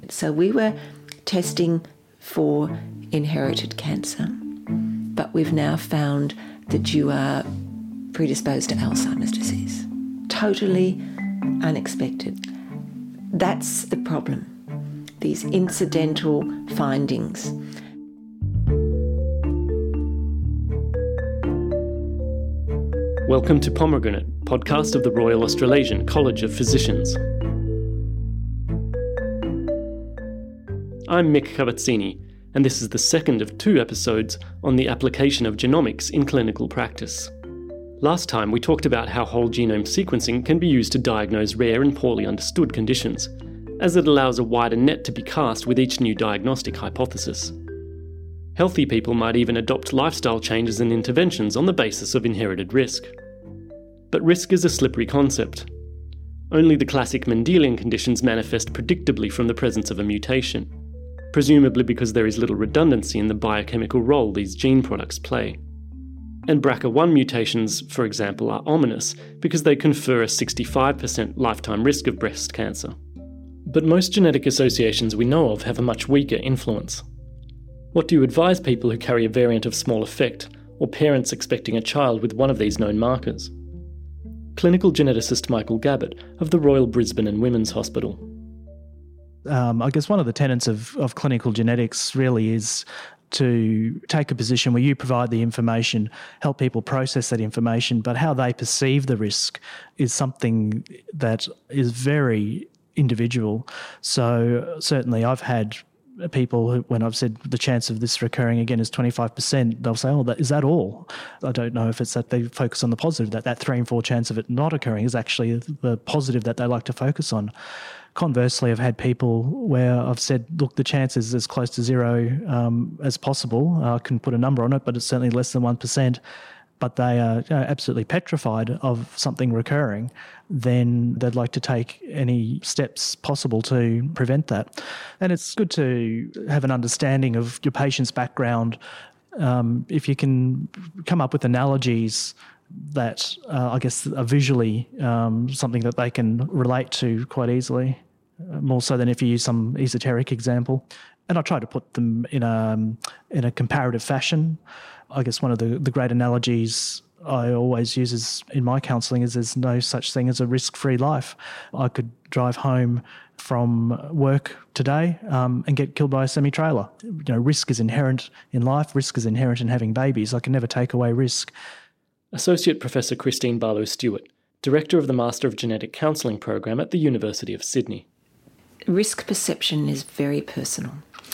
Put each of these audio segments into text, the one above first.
So we were testing for inherited cancer, but we've now found that you are predisposed to Alzheimer's disease. Totally unexpected. That's the problem, these incidental findings. Welcome to Pomegranate, podcast of the Royal Australasian College of Physicians. I'm Mick Cavazzini, and this is the second of 2 episodes on the application of genomics in clinical practice. Last time we talked about how whole genome sequencing can be used to diagnose rare and poorly understood conditions, as it allows a wider net to be cast with each new diagnostic hypothesis. Healthy people might even adopt lifestyle changes and interventions on the basis of inherited risk. But risk is a slippery concept. Only the classic Mendelian conditions manifest predictably from the presence of a mutation, presumably because there is little redundancy in the biochemical role these gene products play. And BRCA1 mutations, for example, are ominous because they confer a 65% lifetime risk of breast cancer. But most genetic associations we know of have a much weaker influence. What do you advise people who carry a variant of small effect, or parents expecting a child with one of these known markers? Clinical geneticist Michael Gabbett of the Royal Brisbane and Women's Hospital. I guess one of the tenets of clinical genetics really is to take a position where you provide the information, help people process that information, but how they perceive the risk is something that is very individual. So certainly I've had people who, when I've said the chance of this recurring again is 25%, they'll say, is that all? I don't know if it's that they focus on the positive, that 3 and 4 chance of it not occurring is actually the positive that they like to focus on. Conversely, I've had people where I've said, look, the chance is as close to 0 as possible. I can put a number on it, but it's certainly less than 1%. But they are absolutely petrified of something recurring, then they'd like to take any steps possible to prevent that. And it's good to have an understanding of your patient's background. If you can come up with analogies that I guess are visually something that they can relate to quite easily, more so than if you use some esoteric example. And I try to put them in a comparative fashion. I guess one of the great analogies I always use in my counselling is there's no such thing as a risk-free life. I could drive home from work today and get killed by a semi-trailer. Risk is inherent in life. Risk is inherent in having babies. I can never take away risk. Associate Professor Christine Barlow-Stewart, Director of the Master of Genetic Counselling program at the University of Sydney. Risk perception is very personal.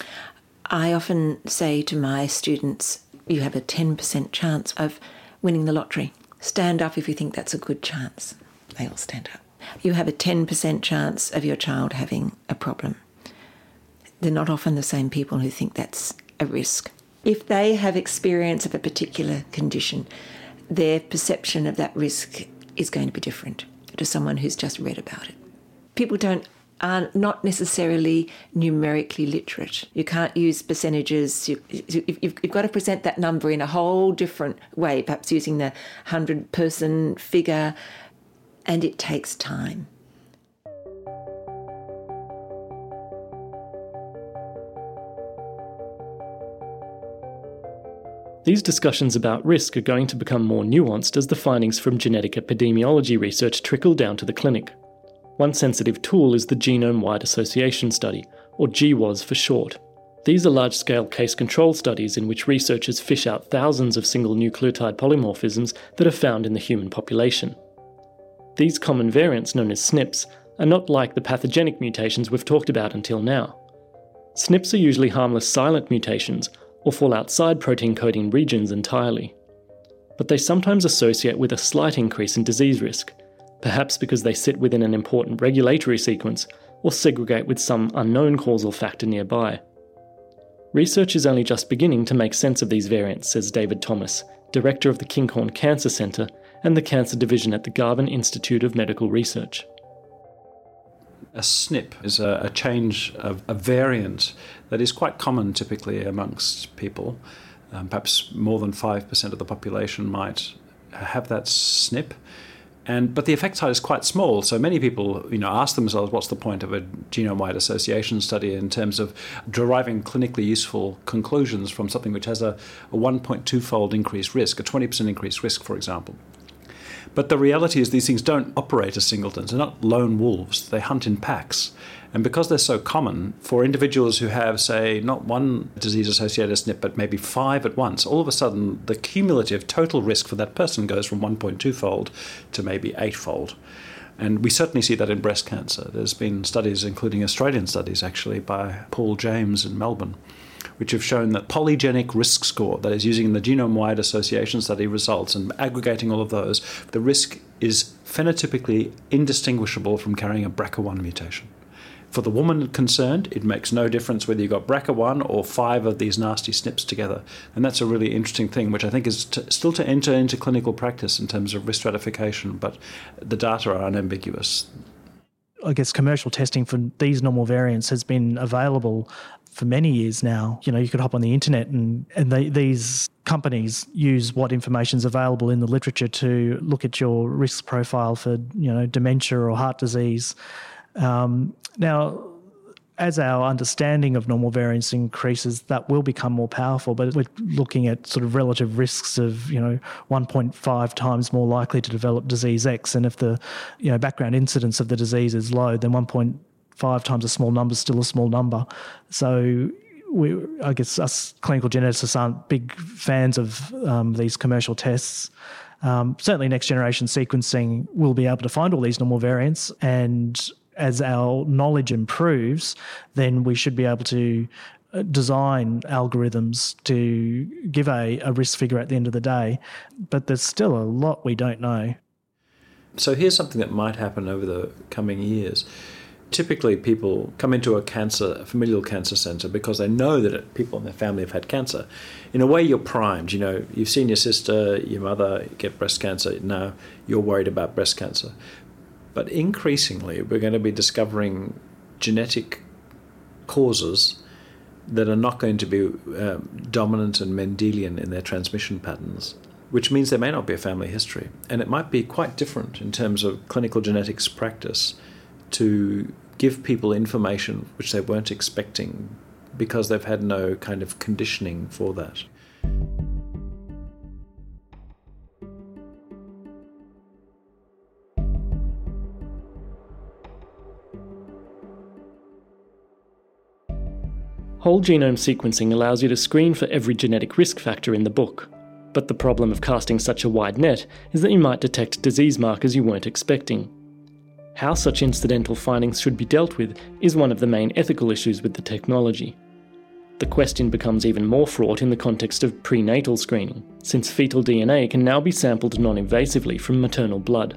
I often say to my students, you have a 10% chance of winning the lottery. Stand up if you think that's a good chance. They all stand up. You have a 10% chance of your child having a problem. They're not often the same people who think that's a risk. If they have experience of a particular condition, their perception of that risk is going to be different to someone who's just read about it. People are not necessarily numerically literate. You can't use percentages. You've got to present that number in a whole different way, perhaps using the 100-person figure, and it takes time. These discussions about risk are going to become more nuanced as the findings from genetic epidemiology research trickle down to the clinic. One sensitive tool is the Genome-Wide Association Study, or GWAS for short. These are large-scale case control studies in which researchers fish out thousands of single nucleotide polymorphisms that are found in the human population. These common variants, known as SNPs, are not like the pathogenic mutations we've talked about until now. SNPs are usually harmless silent mutations, or fall outside protein coding regions entirely. But they sometimes associate with a slight increase in disease risk, perhaps because they sit within an important regulatory sequence or segregate with some unknown causal factor nearby. Research is only just beginning to make sense of these variants, says David Thomas, Director of the Kinghorn Cancer Centre and the Cancer Division at the Garvan Institute of Medical Research. A SNP is a change of a variant that is quite common typically amongst people. Perhaps more than 5% of the population might have that SNP. But the effect size is quite small, so many people ask themselves, what's the point of a genome-wide association study in terms of deriving clinically useful conclusions from something which has a 1.2-fold increased risk, a 20% increased risk, for example. But the reality is these things don't operate as singletons. They're not lone wolves. They hunt in packs. And because they're so common, for individuals who have, say, not one disease-associated SNP, but maybe 5 at once, all of a sudden the cumulative total risk for that person goes from 1.2-fold to maybe 8-fold. And we certainly see that in breast cancer. There's been studies, including Australian studies actually, by Paul James in Melbourne, which have shown that polygenic risk score, that is using the genome-wide association study results and aggregating all of those, the risk is phenotypically indistinguishable from carrying a BRCA1 mutation. For the woman concerned, it makes no difference whether you've got BRCA1 or 5 of these nasty SNPs together. And that's a really interesting thing, which I think is still to enter into clinical practice in terms of risk stratification, but the data are unambiguous. I guess commercial testing for these normal variants has been available for many years now. You could hop on the internet and these companies use what information is available in the literature to look at your risk profile for, dementia or heart disease. Now, as our understanding of normal variants increases, that will become more powerful, but we're looking at sort of relative risks of, 1.5 times more likely to develop disease X. And if the, background incidence of the disease is low, then 1.5 times a small number is still a small number. So I guess us clinical geneticists aren't big fans of these commercial tests. Certainly next generation sequencing will be able to find all these normal variants, and as our knowledge improves, then we should be able to design algorithms to give a risk figure at the end of the day. But there's still a lot we don't know. So here's something that might happen over the coming years. Typically, people come into a familial cancer centre because they know that people in their family have had cancer. In a way, you're primed. You've seen your sister, your mother get breast cancer. Now you're worried about breast cancer. But increasingly, we're going to be discovering genetic causes that are not going to be dominant and Mendelian in their transmission patterns, which means there may not be a family history. And it might be quite different in terms of clinical genetics practice to give people information which they weren't expecting because they've had no kind of conditioning for that. Whole genome sequencing allows you to screen for every genetic risk factor in the book. But the problem of casting such a wide net is that you might detect disease markers you weren't expecting. How such incidental findings should be dealt with is one of the main ethical issues with the technology. The question becomes even more fraught in the context of prenatal screening, since fetal DNA can now be sampled non-invasively from maternal blood.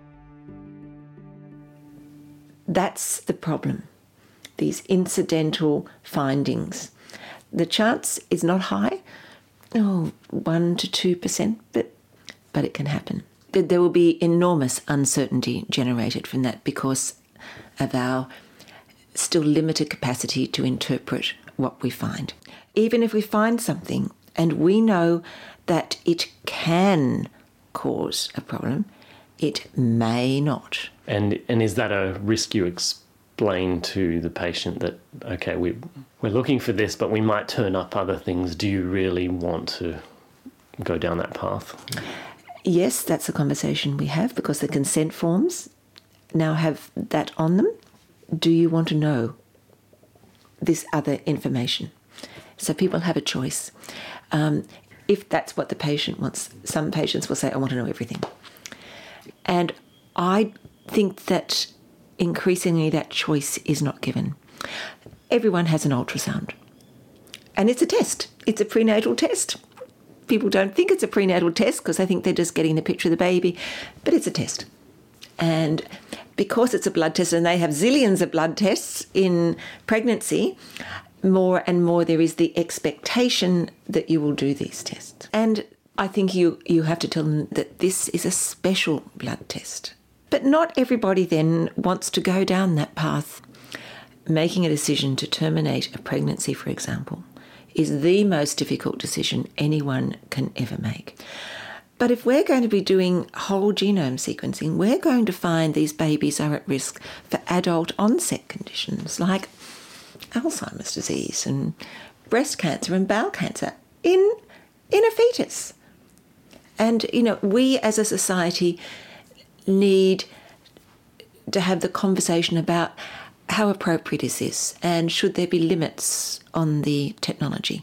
That's the problem. These incidental findings. The chance is not high, 1 to 2%, but it can happen. There will be enormous uncertainty generated from that because of our still limited capacity to interpret what we find. Even if we find something and we know that it can cause a problem, it may not. And is that a risk you explain to the patient that, okay, we're looking for this, but we might turn up other things. Do you really want to go down that path? Yes, that's a conversation we have because the consent forms now have that on them. Do you want to know this other information? So people have a choice. If that's what the patient wants, some patients will say, I want to know everything. And I think that increasingly that choice is not given. Everyone has an ultrasound. And it's a test. It's a prenatal test. People don't think it's a prenatal test because they think they're just getting the picture of the baby, but it's a test. And because it's a blood test and they have zillions of blood tests in pregnancy, more and more there is the expectation that you will do these tests. And I think you have to tell them that this is a special blood test. But not everybody then wants to go down that path. Making a decision to terminate a pregnancy, for example, is the most difficult decision anyone can ever make. But if we're going to be doing whole genome sequencing, we're going to find these babies are at risk for adult onset conditions like Alzheimer's disease and breast cancer and bowel cancer in a fetus. And, we as a society need to have the conversation about how appropriate is this and should there be limits on the technology.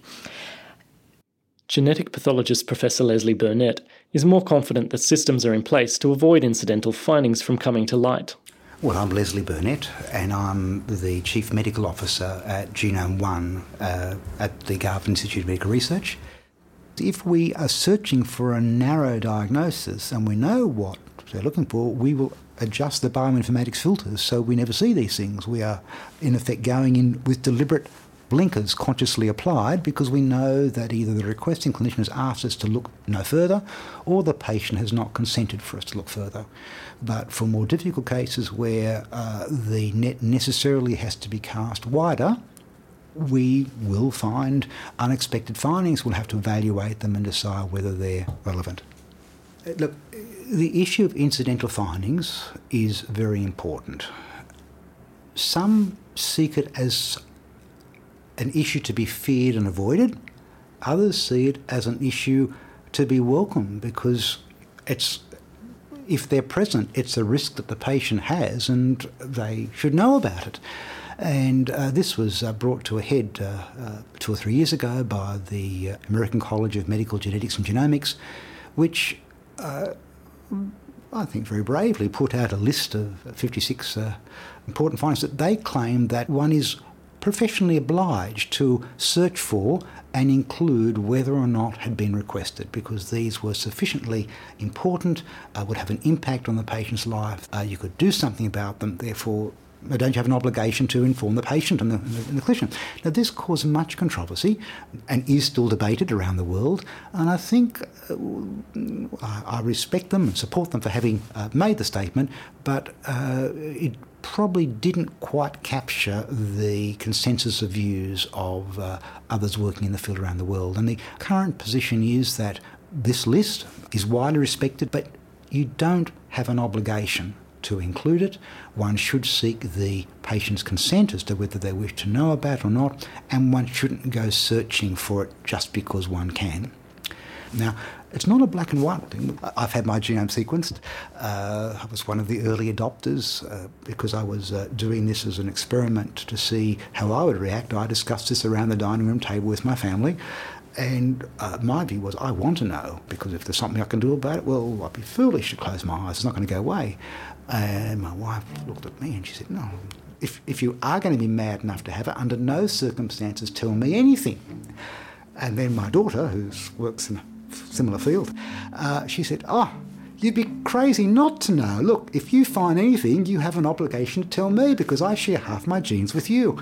Genetic pathologist Professor Leslie Burnett is more confident that systems are in place to avoid incidental findings from coming to light. Well, I'm Leslie Burnett, and I'm the Chief Medical Officer at Genome One at the Garvan Institute of Medical Research. If we are searching for a narrow diagnosis and we know what they're looking for, we will adjust the bioinformatics filters so we never see these things. We are, in effect, going in with deliberate blinkers consciously applied because we know that either the requesting clinician has asked us to look no further or the patient has not consented for us to look further. But for more difficult cases where the net necessarily has to be cast wider, we will find unexpected findings. We'll have to evaluate them and decide whether they're relevant. Look, the issue of incidental findings is very important. Some seek it as an issue to be feared and avoided. Others see it as an issue to be welcomed because if they're present, it's a risk that the patient has and they should know about it. And this was brought to a head 2 or 3 years ago by the American College of Medical Genetics and Genomics, which I think very bravely put out a list of 56 important findings that they claim that one is professionally obliged to search for and include whether or not had been requested because these were sufficiently important, would have an impact on the patient's life, you could do something about them, therefore don't you have an obligation to inform the patient and the clinician? Now, this caused much controversy and is still debated around the world, and I think I respect them and support them for having made the statement, but it probably didn't quite capture the consensus of views of others working in the field around the world. And the current position is that this list is widely respected, but you don't have an obligation to include it. One should seek the patient's consent as to whether they wish to know about it or not, and one shouldn't go searching for it just because one can. Now, it's not a black and white thing. I've had my genome sequenced. I was one of the early adopters because I was doing this as an experiment to see how I would react. I discussed this around the dining room table with my family. And my view was, I want to know, because if there's something I can do about it, well, I'd be foolish to close my eyes. It's not going to go away. And my wife looked at me and she said, no, if you are going to be mad enough to have it, under no circumstances tell me anything. And then my daughter, who works in a similar field, she said, you'd be crazy not to know. Look, if you find anything, you have an obligation to tell me because I share half my genes with you.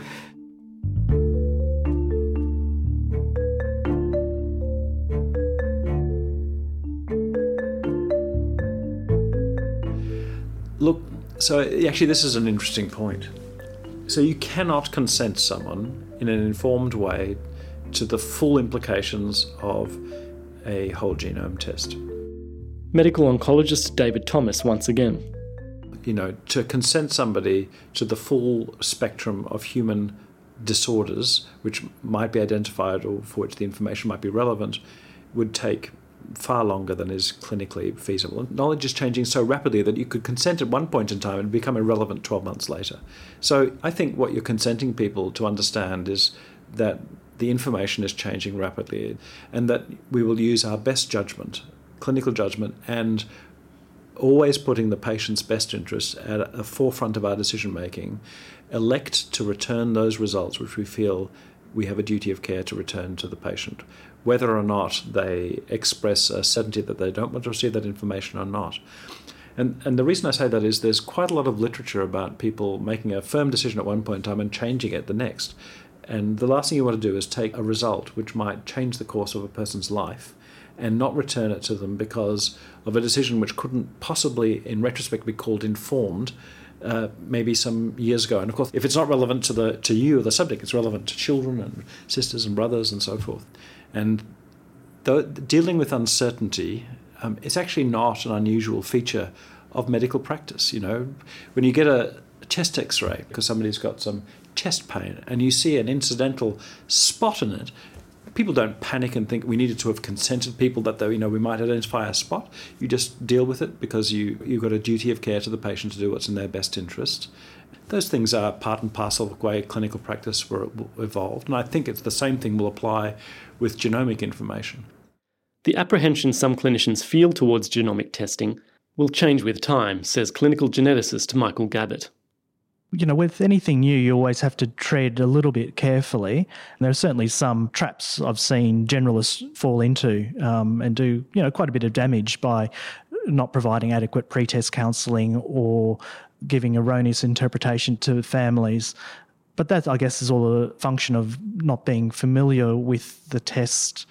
Look, so actually this is an interesting point. So you cannot consent someone in an informed way to the full implications of a whole genome test. Medical oncologist David Thomas once again. To consent somebody to the full spectrum of human disorders which might be identified or for which the information might be relevant would take far longer than is clinically feasible. Knowledge is changing so rapidly that you could consent at one point in time and become irrelevant 12 months later. So I think what you're consenting people to understand is that the information is changing rapidly and that we will use our best judgment, clinical judgment, and always putting the patient's best interests at the forefront of our decision-making, elect to return those results which we feel we have a duty of care to return to the patient, whether or not they express a certainty that they don't want to receive that information or not. And the reason I say that is there's quite a lot of literature about people making a firm decision at one point in time and changing it the next. And the last thing you want to do is take a result which might change the course of a person's life and not return it to them because of a decision which couldn't possibly, in retrospect, be called informed maybe some years ago. And of course, if it's not relevant to you or the subject, it's relevant to children and sisters and brothers and so forth. And dealing with uncertainty it's actually not an unusual feature of medical practice. When you get a chest x-ray because somebody's got some chest pain and you see an incidental spot in it, people don't panic and think we needed to have consented people that we might identify a spot. You just deal with it because you've got a duty of care to the patient to do what's in their best interest. Those things are part and parcel of the way clinical practice evolved, and I think it's the same thing will apply with genomic information. The apprehension some clinicians feel towards genomic testing will change with time, says clinical geneticist Michael Gabbett. With anything new, you always have to tread a little bit carefully. And there are certainly some traps I've seen generalists fall into and do, quite a bit of damage by not providing adequate pre-test counselling or giving erroneous interpretation to families. But that, I guess, is all a function of not being familiar with the test.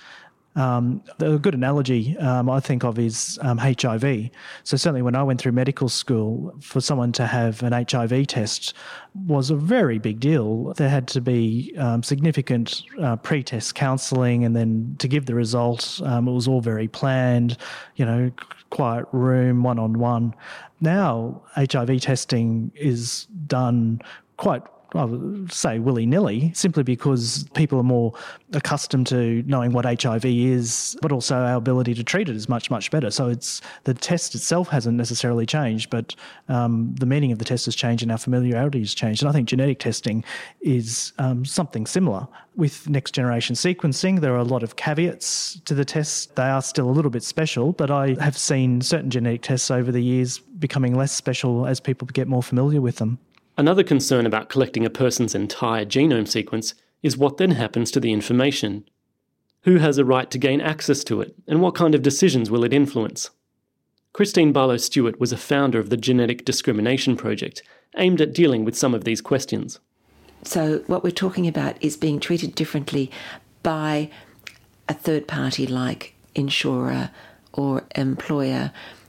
A good analogy I think of is HIV. So certainly when I went through medical school, for someone to have an HIV test was a very big deal. There had to be significant pre-test counselling, and then to give the result, it was all very planned, quiet room, one-on-one. Now HIV testing is done quite, I would say, willy-nilly, simply because people are more accustomed to knowing what HIV is, but also our ability to treat it is much, much better. So the test itself hasn't necessarily changed, but the meaning of the test has changed and our familiarity has changed. And I think genetic testing is something similar. With next-generation sequencing, there are a lot of caveats to the tests. They are still a little bit special, but I have seen certain genetic tests over the years becoming less special as people get more familiar with them. Another concern about collecting a person's entire genome sequence is what then happens to the information. Who has a right to gain access to it, and what kind of decisions will it influence? Christine Barlow-Stewart was a founder of the Genetic Discrimination Project, aimed at dealing with some of these questions. So what we're talking about is being treated differently by a third party like insurer or employer,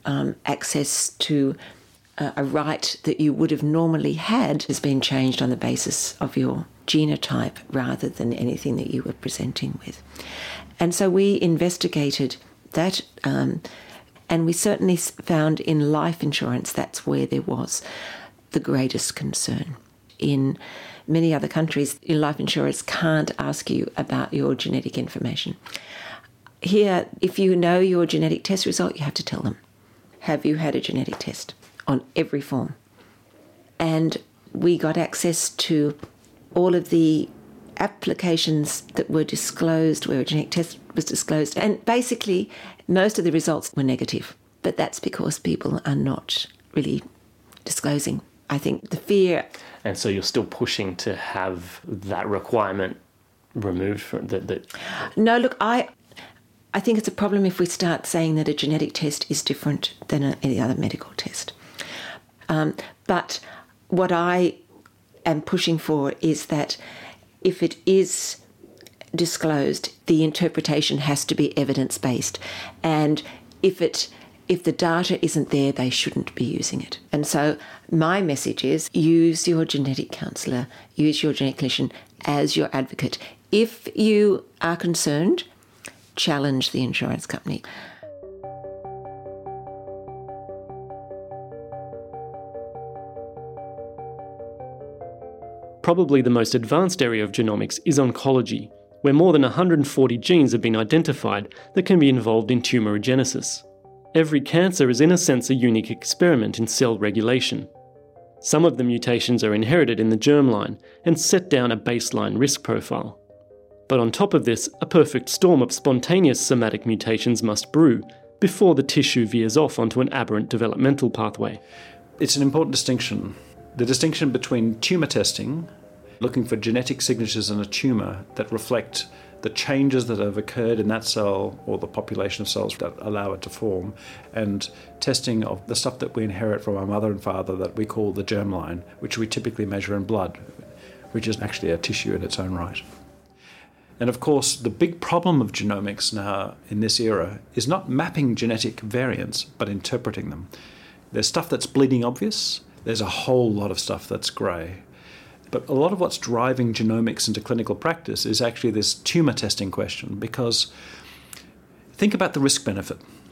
access to a right that you would have normally had has been changed on the basis of your genotype rather than anything that you were presenting with. And so we investigated that, and we certainly found in life insurance that's where there was the greatest concern. In many other countries, life insurers can't ask you about your genetic information. Here, if you know your genetic test result, you have to tell them, have you had a genetic test? On every form. And we got access to all of the applications that were disclosed where a genetic test was disclosed. And basically, most of the results were negative. But that's because people are not really disclosing. I think the fear... And so you're still pushing to have that requirement removed from that? No, look, I think it's a problem if we start saying that a genetic test is different than any other medical test. But what I am pushing for is that if it is disclosed, the interpretation has to be evidence-based. And if the data isn't there, they shouldn't be using it. And so my message is use your genetic counsellor, use your genetic clinician as your advocate. If you are concerned, challenge the insurance company. Probably the most advanced area of genomics is oncology, where more than 140 genes have been identified that can be involved in tumorigenesis. Every cancer is in a sense a unique experiment in cell regulation. Some of the mutations are inherited in the germline and set down a baseline risk profile. But on top of this, a perfect storm of spontaneous somatic mutations must brew before the tissue veers off onto an aberrant developmental pathway. It's an important distinction. The distinction between tumour testing, looking for genetic signatures in a tumour that reflect the changes that have occurred in that cell or the population of cells that allow it to form, and testing of the stuff that we inherit from our mother and father that we call the germline, which we typically measure in blood, which is actually a tissue in its own right. And of course, the big problem of genomics now in this era is not mapping genetic variants, but interpreting them. There's stuff that's bleeding obvious. There's a whole lot of stuff that's grey. But a lot of what's driving genomics into clinical practice is actually this tumour testing question, because think about the risk-benefit.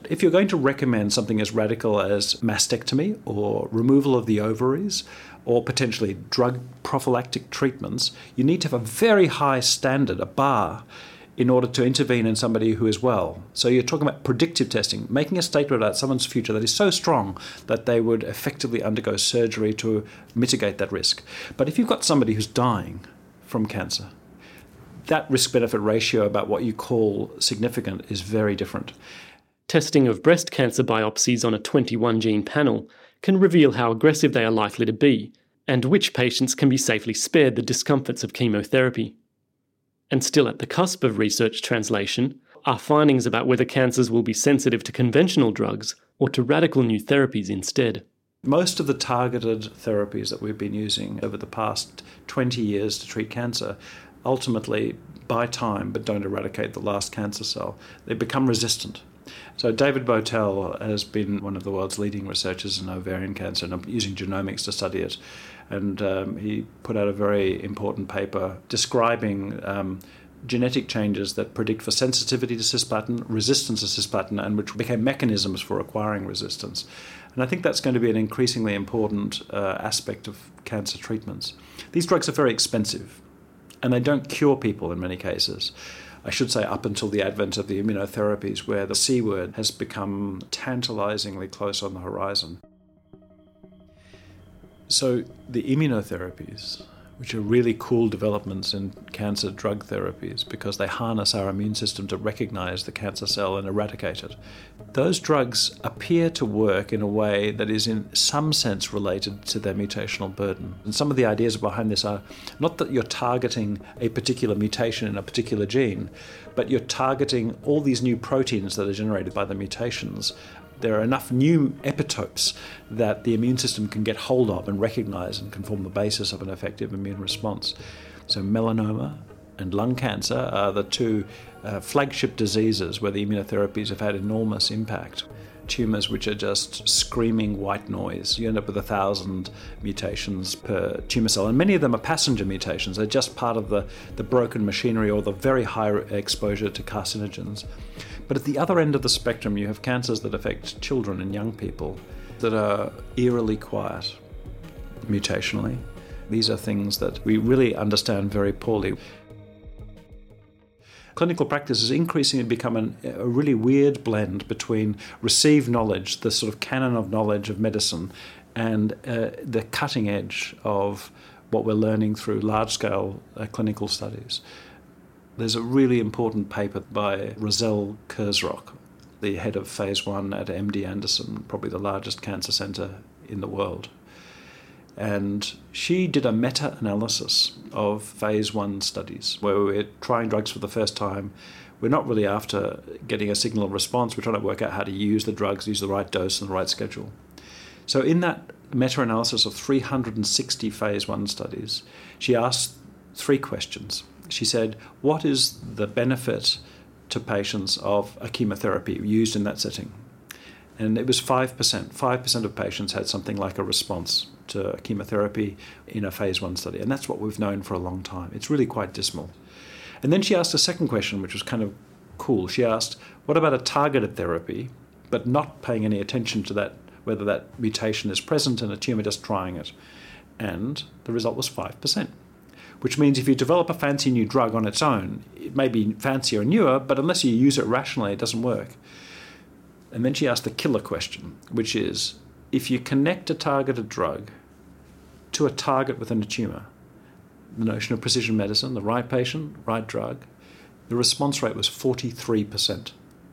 If you're going to recommend something as radical as mastectomy or removal of the ovaries or potentially drug prophylactic treatments, you need to have a very high standard, a bar, in order to intervene in somebody who is well. So you're talking about predictive testing, making a statement about someone's future that is so strong that they would effectively undergo surgery to mitigate that risk. But if you've got somebody who's dying from cancer, that risk-benefit ratio about what you call significant is very different. Testing of breast cancer biopsies on a 21-gene panel can reveal how aggressive they are likely to be and which patients can be safely spared the discomforts of chemotherapy. And still at the cusp of research translation are findings about whether cancers will be sensitive to conventional drugs or to radical new therapies instead. Most of the targeted therapies that we've been using over the past 20 years to treat cancer ultimately buy time but don't eradicate the last cancer cell. They become resistant. So David Botel has been one of the world's leading researchers in ovarian cancer and using genomics to study it. And he put out a very important paper describing genetic changes that predict for sensitivity to cisplatin, resistance to cisplatin, and which became mechanisms for acquiring resistance. And I think that's going to be an increasingly important aspect of cancer treatments. These drugs are very expensive, and they don't cure people in many cases. I should say up until the advent of the immunotherapies, where the C word has become tantalizingly close on the horizon. So the immunotherapies, which are really cool developments in cancer drug therapies because they harness our immune system to recognize the cancer cell and eradicate it, those drugs appear to work in a way that is in some sense related to their mutational burden. And some of the ideas behind this are not that you're targeting a particular mutation in a particular gene, but you're targeting all these new proteins that are generated by the mutations. There are enough new epitopes that the immune system can get hold of and recognize and can form the basis of an effective immune response. So melanoma and lung cancer are the two flagship diseases where the immunotherapies have had enormous impact. Tumours which are just screaming white noise. You end up with 1,000 mutations per tumour cell, and many of them are passenger mutations. They're just part of the broken machinery or the very high exposure to carcinogens. But at the other end of the spectrum, you have cancers that affect children and young people that are eerily quiet mutationally. These are things that we really understand very poorly. Clinical practice has increasingly become a really weird blend between received knowledge, the sort of canon of knowledge of medicine, and the cutting edge of what we're learning through large-scale clinical studies. There's a really important paper by Roselle Kurzrock, the head of Phase 1 at MD Anderson, probably the largest cancer centre in the world. And she did a meta-analysis of Phase 1 studies where we're trying drugs for the first time. We're not really after getting a signal response. We're trying to work out how to use the drugs, use the right dose and the right schedule. So in that meta-analysis of 360 Phase 1 studies, she asked 3 questions. She said, what is the benefit to patients of a chemotherapy used in that setting? And it was 5%. 5% of patients had something like a response to chemotherapy in a Phase 1 study. And that's what we've known for a long time. It's really quite dismal. And then she asked a second question, which was kind of cool. She asked, what about a targeted therapy, but not paying any attention to that, whether that mutation is present in a tumour, just trying it? And the result was 5%. Which means if you develop a fancy new drug on its own, it may be fancier and newer, but unless you use it rationally, it doesn't work. And then she asked the killer question, which is, if you connect a targeted drug to a target within a tumour, the notion of precision medicine, the right patient, right drug, the response rate was 43%.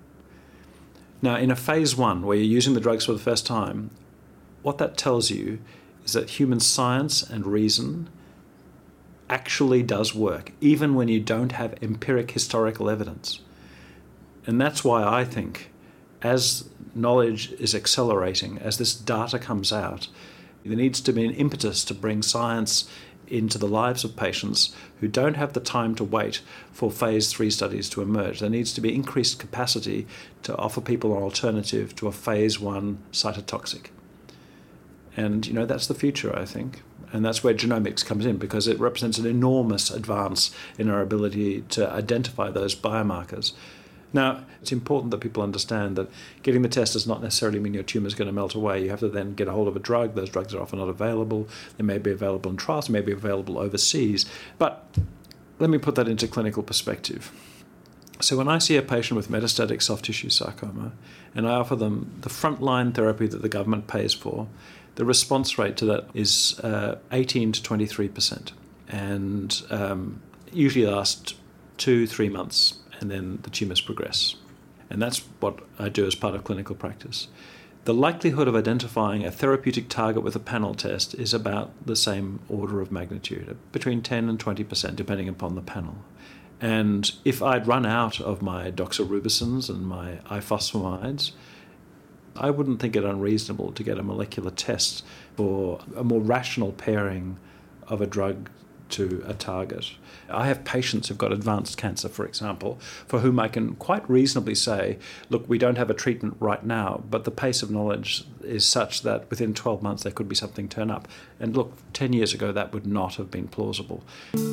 Now, in a Phase 1, where you're using the drugs for the first time, what that tells you is that human science and reason actually does work, even when you don't have empiric historical evidence. And that's why I think, as knowledge is accelerating, as this data comes out, there needs to be an impetus to bring science into the lives of patients who don't have the time to wait for Phase 3 studies to emerge. There needs to be increased capacity to offer people an alternative to a Phase 1 cytotoxic. And, that's the future, I think. And that's where genomics comes in, because it represents an enormous advance in our ability to identify those biomarkers. Now, it's important that people understand that getting the test does not necessarily mean your tumour is going to melt away. You have to then get a hold of a drug. Those drugs are often not available. They may be available in trials, they may be available overseas. But let me put that into clinical perspective. So when I see a patient with metastatic soft tissue sarcoma and I offer them the frontline therapy that the government pays for, the response rate to that is 18 to 23%, and usually lasts 2-3 months, and then the tumours progress. And that's what I do as part of clinical practice. The likelihood of identifying a therapeutic target with a panel test is about the same order of magnitude, between 10 and 20%, depending upon the panel. And if I'd run out of my doxorubicins and my ifosfamides, I wouldn't think it unreasonable to get a molecular test for a more rational pairing of a drug to a target. I have patients who've got advanced cancer, for example, for whom I can quite reasonably say, look, we don't have a treatment right now, but the pace of knowledge is such that within 12 months there could be something turn up. And look, 10 years ago that would not have been plausible.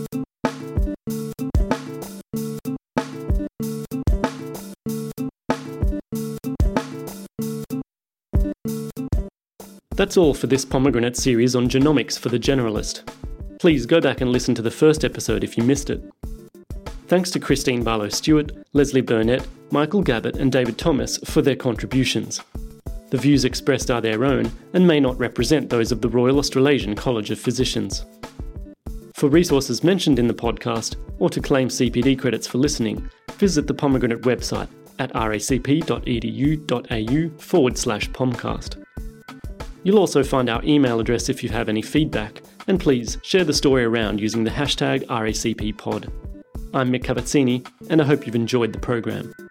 That's all for this Pomegranate series on genomics for the generalist. Please go back and listen to the first episode if you missed it. Thanks to Christine Barlow-Stewart, Leslie Burnett, Michael Gabbett and David Thomas for their contributions. The views expressed are their own and may not represent those of the Royal Australasian College of Physicians. For resources mentioned in the podcast, or to claim CPD credits for listening, visit the Pomegranate website at racp.edu.au/pomcast. You'll also find our email address if you have any feedback, and please share the story around using the hashtag RACPpod. I'm Mick Cavazzini, and I hope you've enjoyed the program.